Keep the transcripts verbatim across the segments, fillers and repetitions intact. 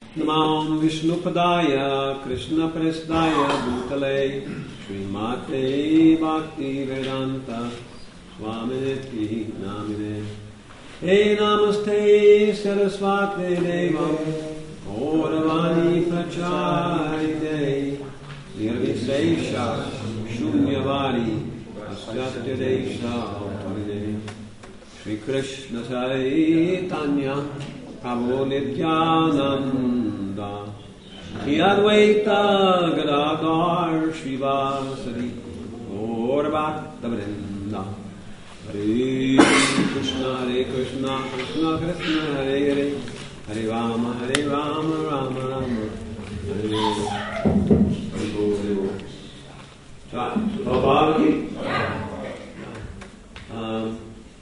Namam Vishnupadaya Krishna Prasthaya Bhutale Srimate Bhakti Vedanta Swamiti Namine Hey Namaste Saraswati Devam Gauravani Pracharine Nirvisesha Shunyavadi Asyatya Desha Tarine Shri Krishna Chaitanya Prabhu Nityananda Shri Advaita Gadadhar Srivasadi Gaura Bhakta Vrinda Hare Krishna Hare Krishna Krishna Krishna Hare Hare Hare Rama Hare Rama Rama Rama Hare Hare. Prabhupada. Um,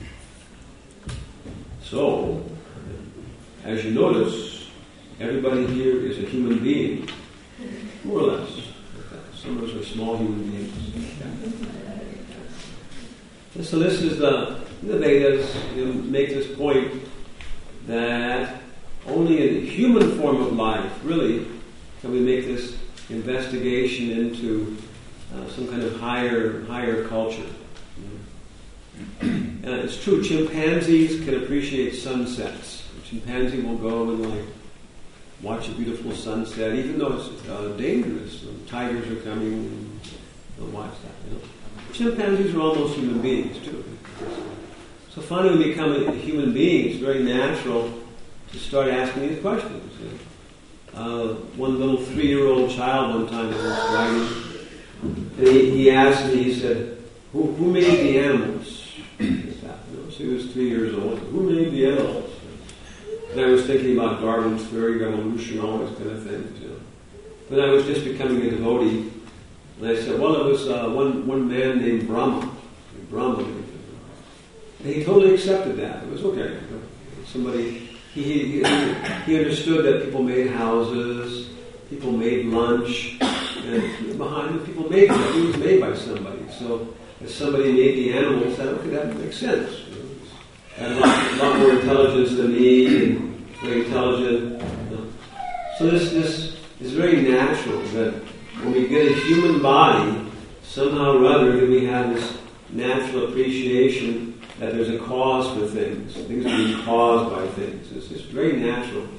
so, as you notice, everybody here is a human being, more or less. Some of us are small human beings. So this is the, the Vedas you know, make this point that only in the human form of life, really, can we make this investigation into uh, some kind of higher higher culture. And it's true, chimpanzees can appreciate sunsets. A chimpanzee will go and like watch a beautiful sunset, even though it's uh, dangerous. You know, tigers are coming, and they'll watch that. You know, chimpanzees are almost human beings too. So finally, when we become a human being, it's very natural to start asking these questions. You know. Uh, one little three-year-old child one time was writing, and he, he asked me. He said, "Who, who made the animals?" You know, so he was three years old. Who made the animals? And I was thinking about Darwin's theory of evolution, all those kind of things. You know. But I was just becoming a devotee, and I said, "Well, it was uh, one one man named Brahma." Brahma. And he totally accepted that. It was okay. You know. Somebody. He, he, he understood that people made houses, people made lunch, and behind it, people made that. It was made by somebody. So if somebody made the animals, that, okay, that makes sense. You know, had a lot, a lot more intelligence than me, and very intelligent. You know. So this, this is very natural that when we get a human body, somehow or other, we have this natural appreciation that there's a cause for things. Things are being caused by things. It's just very natural.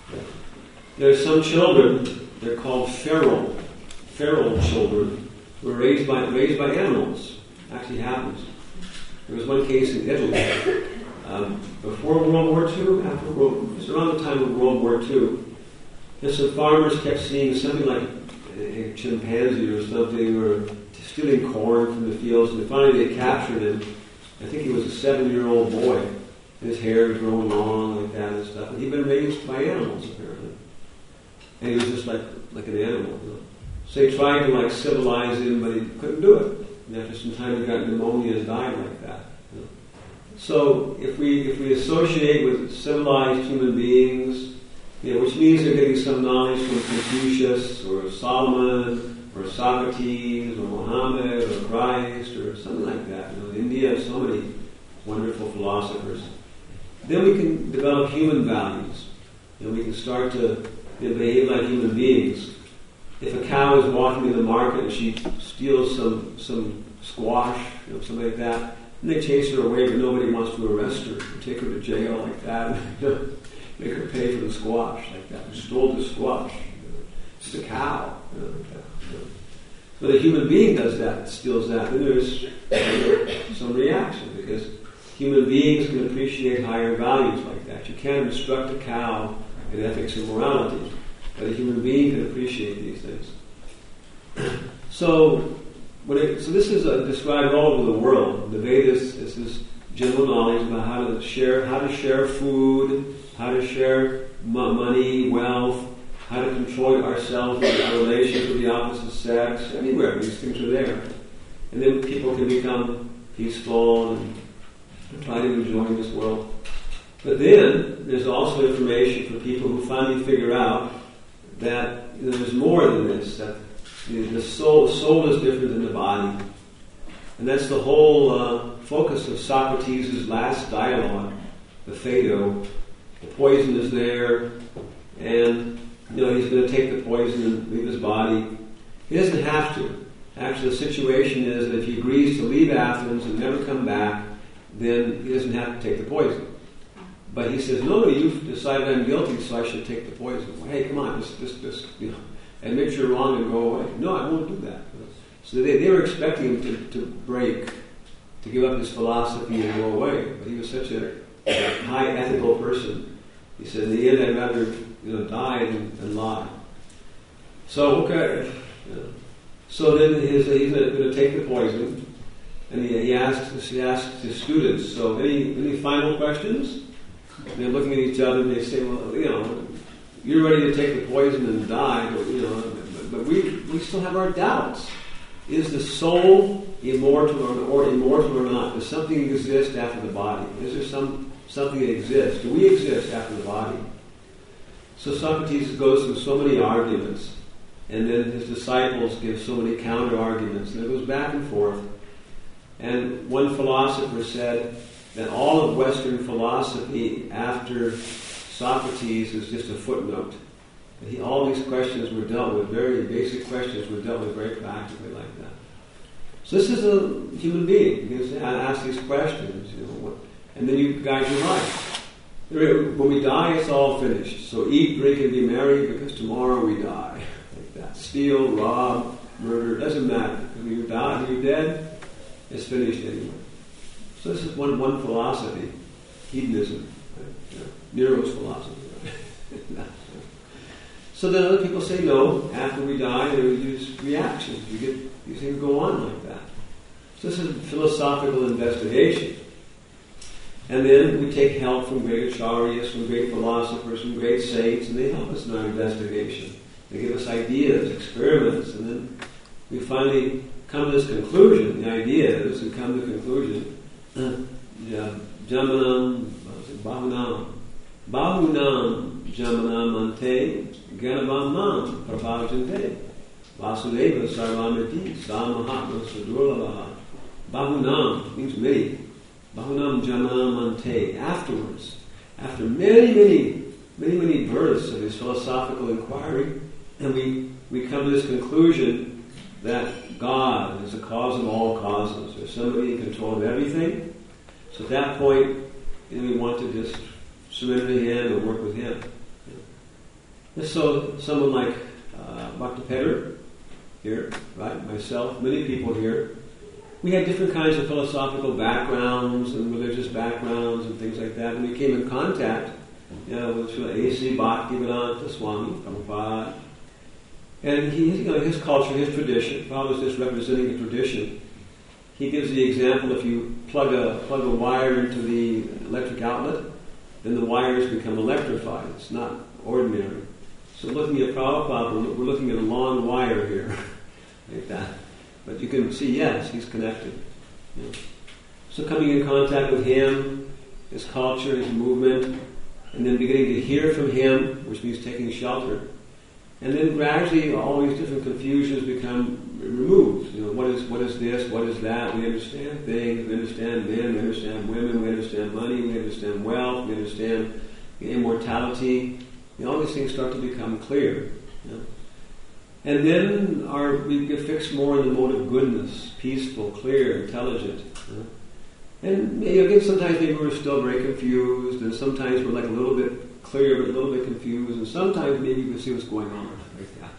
There are some children, they're called feral, feral children, who are raised by raised by animals. It actually happens. There was one case in Italy. Um, before World War Two, after World, it was around the time of World War Two, and some farmers kept seeing something like a chimpanzee or something, or stealing corn from the fields, and finally they captured him. I think he was a seven-year-old boy. His hair was growing long like that and stuff. And he'd been raised by animals, apparently. And he was just like like an animal. You know? So they tried to like civilize him, but he couldn't do it. And after some time, he got pneumonia and died like that. You know? So if we if we associate with civilized human beings, you know, which means they're getting some knowledge from Confucius or Solomon, or Socrates, or Muhammad, or Christ, or something like that. You know, in India has so many wonderful philosophers. Then we can develop human values. You know, we can start to you know, behave like human beings. If a cow is walking in the market and she steals some some squash, you know, something like that, and they chase her away, but nobody wants to arrest her, or take her to jail like that, you know, make her pay for the squash like that. Who stole the squash? You know, it's the cow. You know, like that. But a human being does that, steals that, then there's some reaction, because human beings can appreciate higher values like that. You can't instruct a cow in ethics and morality, but a human being can appreciate these things. So, when it, so this is uh, described all over the world. The Vedas is this general knowledge about how to share, how to share food, how to share m- money, wealth, how to control ourselves and our relations with the opposite sex. Anywhere, these things are there. And then people can become peaceful and try to enjoy this world. But then, there's also information for people who finally figure out that you know, there's more than this, that the soul, the soul is different than the body. And that's the whole uh, focus of Socrates' last dialogue, the Phaedo. The poison is there, and you know, he's going to take the poison and leave his body. He doesn't have to. Actually, the situation is that if he agrees to leave Athens and never come back, then he doesn't have to take the poison. But he says, no, you've decided I'm guilty, so I should take the poison. Well, hey, come on, just, just, just, you know, admit you're wrong and go away. No, I won't do that. So they, they were expecting him to, to break, to give up his philosophy and go away. But he was such a, a high ethical person. He said, in the end, I'd rather, you know, die than, than lie. So, okay. You know. So then his, he's going to take the poison, and he, he asks he asks his students, so any any final questions? And they're looking at each other and they say, well, you know, you're ready to take the poison and die, but, you know, but, but we we still have our doubts. Is the soul immortal or, or immortal or not? Does something exist after the body? Is there some something that exists? Do we exist after the body? So Socrates goes through so many arguments, and then his disciples give so many counter-arguments, and it goes back and forth. And one philosopher said that all of Western philosophy after Socrates is just a footnote. That he, all these questions were dealt with, very basic questions were dealt with very practically like that. So this is a human being. You can ask these questions, you know, what, and then you guide your life. When we die, it's all finished. So eat, drink, and be merry, because tomorrow we die. Like that. Steal, rob, murder, doesn't matter. When you die, when you're dead, it's finished anyway. So this is one one philosophy, hedonism, right? You know, Nero's philosophy. Right? So then other people say no. After we die, there are these reactions. You get these things go on like that. So this is philosophical investigation. And then we take help from great acharyas, from great philosophers, from great saints, and they help us in our investigation. They give us ideas, experiments, and then we finally come to this conclusion. The idea is we come to the conclusion. Jamanam, Bahunam, Bahunam, Jamanam ante, Ganavamam, Prabhajante, Vasudeva Sarvamiti, Samahatma Sudurlavaha. Bahunam means many. Bahunam Jamanam ante, afterwards, after many, many, many, many births of his philosophical inquiry, and we, we come to this conclusion that God is the cause of all causes. There's somebody in control of everything. So at that point, you know, we want to just surrender to Him and work with Him. And so someone like uh, Bhakti Petter here, right, myself, many people here, we had different kinds of philosophical backgrounds and religious backgrounds and things like that. And we came in contact, you know, with A C Bhaktivedanta Swami Prabhupada. And he, you know, his culture, his tradition, Prabhupada was just representing a tradition. He gives the example: if you plug a plug a wire into the electric outlet, then the wires become electrified. It's not ordinary. So looking at Prabhupada, we're looking at a long wire here, like that. But you can see, yes, he's connected. You know. So coming in contact with him, his culture, his movement, and then beginning to hear from him, which means taking shelter. And then gradually all these different confusions become removed. You know, what is what is this, what is that? We understand things, we understand men, we understand women, we understand money, we understand wealth, we understand immortality. You know, all these things start to become clear. You know. And then our, we get fixed more in the mode of goodness, peaceful, clear, intelligent. You know. And you know, again, sometimes maybe we're still very confused, and sometimes we're like a little bit clear, but a little bit confused, and sometimes maybe you can see what's going on. Like that.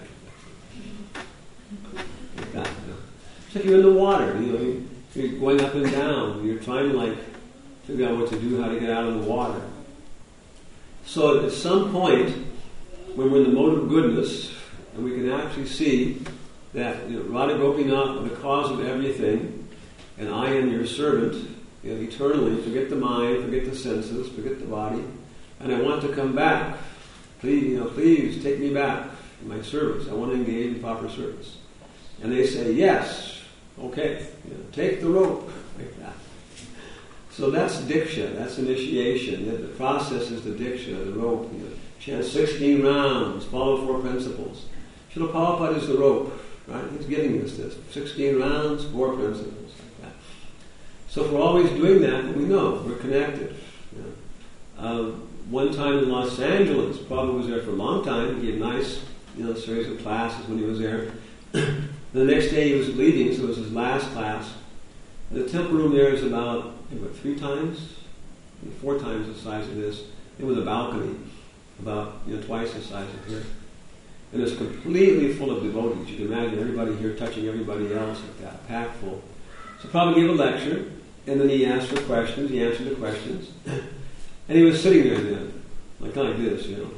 Okay. Like that. You know. It's like you're in the water. You know, you're going up and down. You're trying to like figure out what to do, how to get out of the water. So at some point, when we're in the mode of goodness, and we can actually see that, you know, Radha Gopinath, the cause of everything, and I am your servant, you know, eternally. Forget the mind, forget the senses, forget the body, and I want to come back. Please, you know, please take me back in my service. I want to engage in proper service. And they say, yes, okay, you know, take the rope, like that. So that's diksha, that's initiation. The process is the diksha, the rope. You know, chant sixteen rounds, follow four principles. Srila Prabhupada is the rope, right? He's giving us this. sixteen rounds, four principles, like that. So if we're always doing that, we know we're connected. You know. uh, one time in Los Angeles, Prabhupada was there for a long time. He gave nice, you know, series of classes when he was there. The next day he was leaving, so it was his last class. And the temple room there is about, what, three times, four times the size of this. It was a balcony, about, you know, twice the size of here. And it's completely full of devotees. You can imagine everybody here touching everybody else like that, packed full. So Prabhupada gave a lecture, and then he asked for questions. He answered the questions. And he was sitting there then, like kind of like this, you know.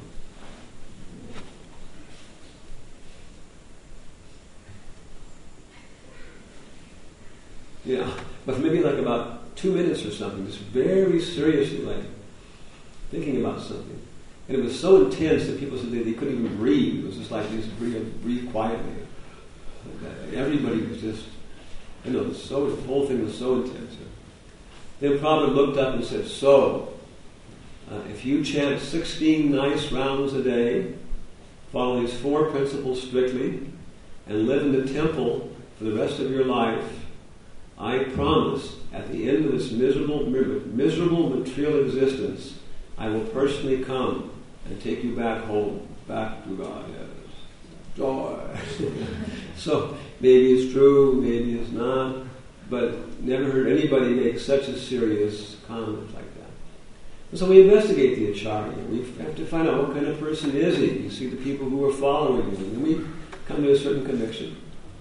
Yeah, but maybe like about two minutes or something, just very seriously, like thinking about something. And it was so intense that people said they, they couldn't even breathe. It was just like they just breathe, breathe quietly. Like everybody was just, you know, so, the whole thing was so intense. Then Prabhupada looked up and said, so, uh, if you chant sixteen nice rounds a day, follow these four principles strictly, and live in the temple for the rest of your life, I promise, at the end of this miserable, miserable material existence, I will personally come and take you back home, back to God. Joy. So maybe it's true, maybe it's not, but never heard anybody make such a serious comment like that. And so we investigate the Acharya. We have to find out what kind of person is he. You see the people who are following him, and we come to a certain conviction.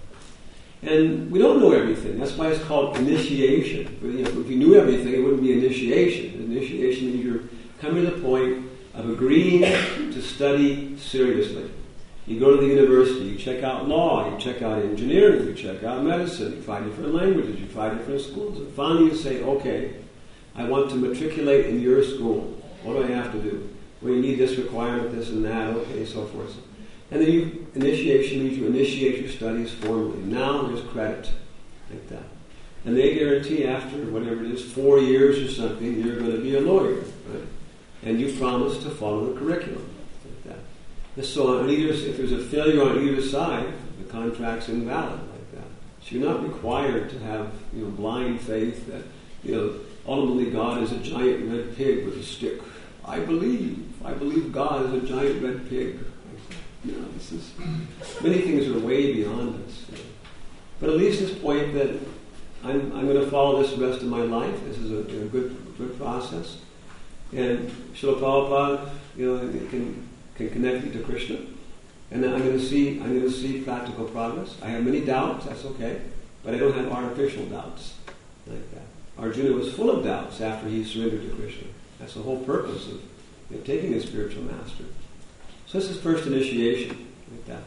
And we don't know everything. That's why it's called initiation. But, you know, if you knew everything, it wouldn't be initiation. Initiation means you're coming to the point of agreeing to study seriously. You go to the university, you check out law, you check out engineering, you check out medicine, you try different languages, you try different schools. And finally you say, okay, I want to matriculate in your school. What do I have to do? Well, you need this requirement, this and that, okay, so forth. And then you, initiation means you initiate your studies formally. Now there's credit, like that. And they guarantee after, whatever it is, four years or something, you're going to be a lawyer, right? And you promise to follow the curriculum, like that. And so on either, if there's a failure on either side, the contract's invalid, like that. So you're not required to have, you know, blind faith that, you know, ultimately God is a giant red pig with a stick. I believe, I believe God is a giant red pig. You know, this is, many things are way beyond us. You know. But at least this point that I'm, I'm going to follow this the rest of my life. This is a, a good good process. And Srila Prabhupada, you know, can can connect me to Krishna. And I'm going to see I'm going to see practical progress. I have many doubts, that's okay. But I don't have artificial doubts like that. Arjuna was full of doubts after he surrendered to Krishna. That's the whole purpose of, you know, taking a spiritual master. So this is first initiation, like that.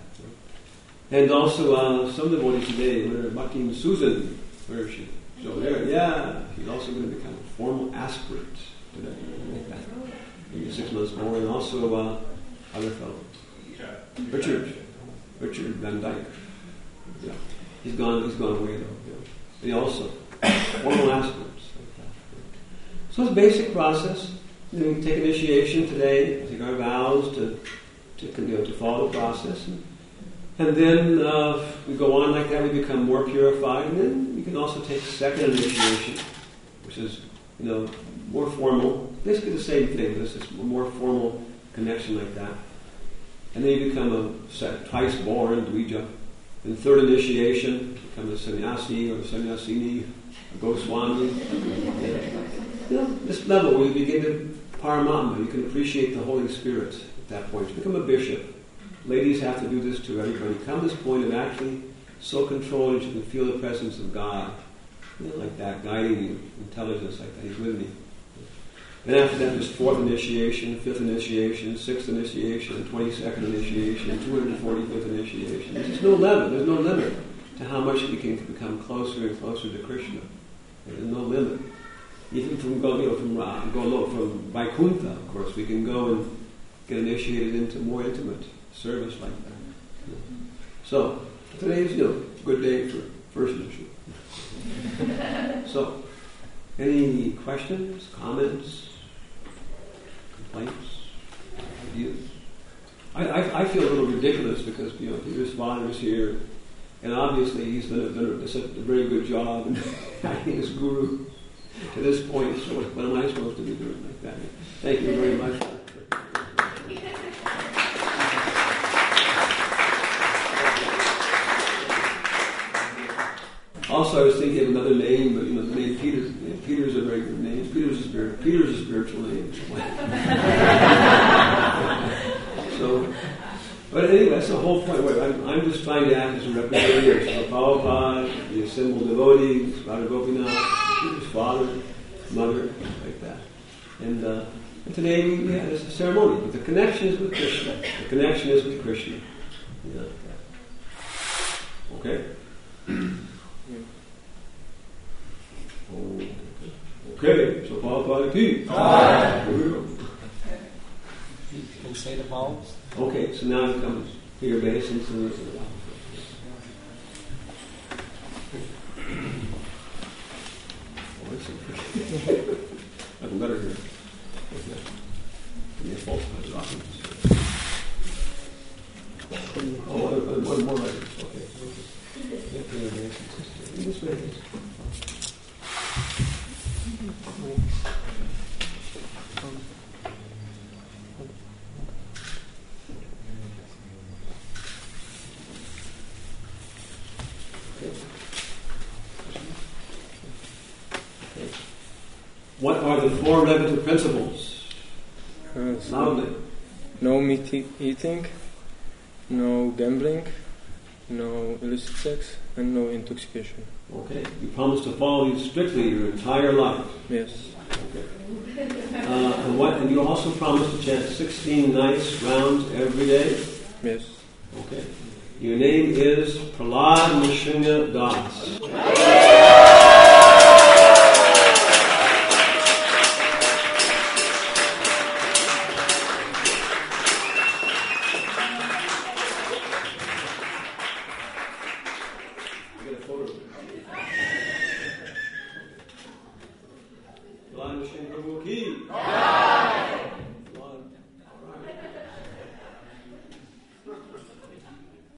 And also, uh, some devotees today, where Bhakti Susan, where is she? So there, yeah, she's also going to become a formal aspirant today, like that. Maybe six months more, and also uh, other fellow, Richard, Richard Van Dyke. Yeah, he's gone. He's gone away though. Yeah. But he also formal aspirants, like that. So it's a basic process. You know, we take initiation today, take our vows to. To, you know, to follow the process, and, and then uh, we go on like that. We become more purified, and then we can also take second initiation, which is, you know, more formal. Basically the same thing. This is a more formal connection like that, and then you become a twice born Dvija. And third initiation, become a sannyasi or a sannyasini, a Goswami. You know, this level where you begin to Paramatma, you can appreciate the Holy Spirit. At that point, to become a bishop. Ladies have to do this to everybody. Come to this point of actually so controlled that you can feel the presence of God, you know, like that, guiding you, intelligence like that. He's with me. And after that, there's fourth initiation, fifth initiation, sixth initiation, twenty-second initiation, two hundred forty-fifth initiation. There's no limit. There's no limit to how much we can become closer and closer to Krishna. There's no limit. Even from go, you know, from uh, go from Vaikuntha, of course, we can go and get initiated into more intimate service like that. So, today's, you know, a good day for first initiation. So, any questions, comments, complaints, ideas? I, I, I feel a little ridiculous because, you know, Peter's father is here, and obviously he's done a, done a, a very good job in guiding his guru to this point. So, what am I supposed to be doing like that? Thank you very much. also I was thinking of another name, but you know, the name Peter. You know, Peter's a very good name. Peter's a spirit. Peter's a spiritual name. So, but anyway, that's the whole point. Wait, I'm, I'm just trying to act as a representative of Prabhupada, the assembled devotees, Radha Gopinath, Peter's father, mother, like that. And, uh, and today we, we had a ceremony, but the connection is with Krishna. The connection is with Krishna. Yeah. Okay? Okay, so Prabhupada ki. Can you say the vowels? Okay, so now it comes Peter Basin to the I have a letter here. Yes, false documents. Oh, one, one more letter. Okay. This way. What are the four relative principles? Uh, so Loudly. no meat e- eating, no gambling, no illicit sex, and no intoxication. Okay. You promise to follow these strictly your entire life. Yes. Okay. Uh, and what? And you also promise to chant sixteen nice rounds every day. Yes. Okay. Your name is Prahlad Nrsimha Das. Prahlad Nrsimha Prabhu ki.